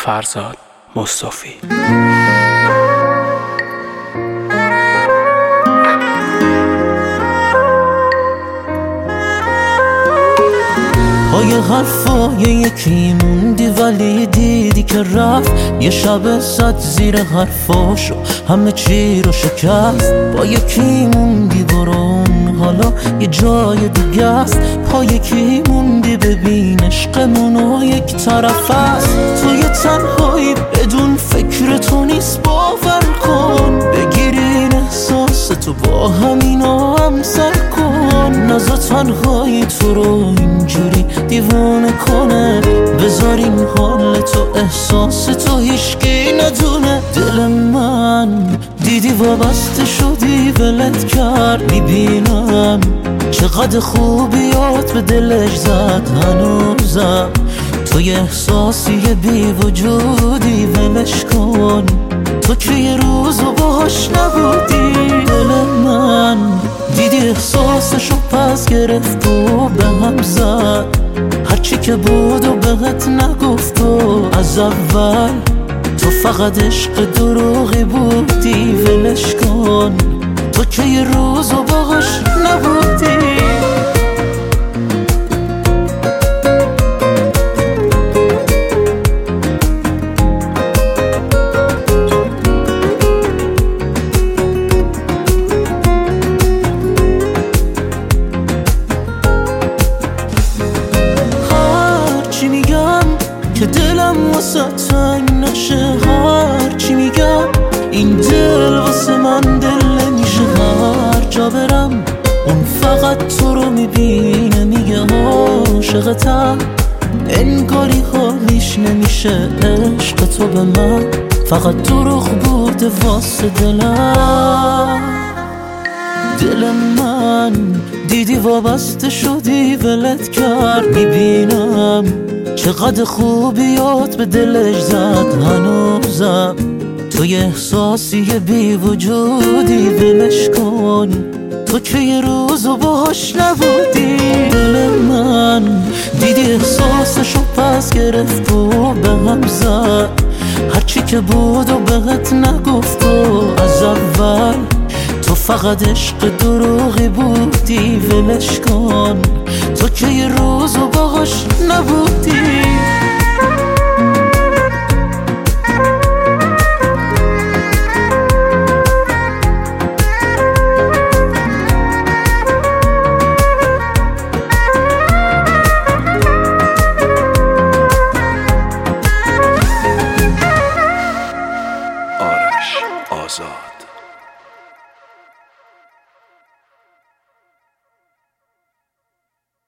فرزاد مصطفی. پای حرفای یکی موندی ولی دیدی که رفت، یه شب زد زیر حرفاشو همه چی رو شکست. با یکی موندی برون حالا یه جای دیگه است، پا یکی موندی ببین عشقمونو یک طرف است. توی تنهایی بدون فکر تو نیست، باور کن بگیر این احساس تو با همینا هم سر کن. نذار تنهایی تو رو اینجوری دیوونه کنه، بذار این حال تو احساس تو هیچکی ندونه. دل من دیدی وابسته شدی ولت کرد، میبینم چقدر خوبیات به دلش زد هنوزم. تو یه احساسی بی وجودی ولش کن، تو که یه روزو باهاش نبودی. دل من دیدی احساسشو پس گرفت و به هم زد، هرچی که بود و بهت نگفت و از اول تو فقط عشق دروغی بودی. ولش کن تو که یه روزو باهاش نبودی. هرچی میگم که دلم واسه تنگ نشه، هرچی میگم این دل واسه من دل نمیشه. هر جا برم اون فقط تو رو میبینه، میگه عاشقتم، انگاری حالیش نمیشه. عشق تو به من فقط دروغ بوده واسه دلم. دل من دیدی وابسته شدی ولت کرد، میبینم چقدر خوبیات به دلش زد هنوزم. تو یه احساسی بی وجودی ولش کن، تو که یه روزو باهاش نبودی. دل من دیدی احساسشو پس گرفت و به هم زد، هرچی که بود و بهت نگفت و از اول تو فقط عشق دروغی بودی. ولش کن تو که یه روزو باهاش نبودی. آرش آزاد.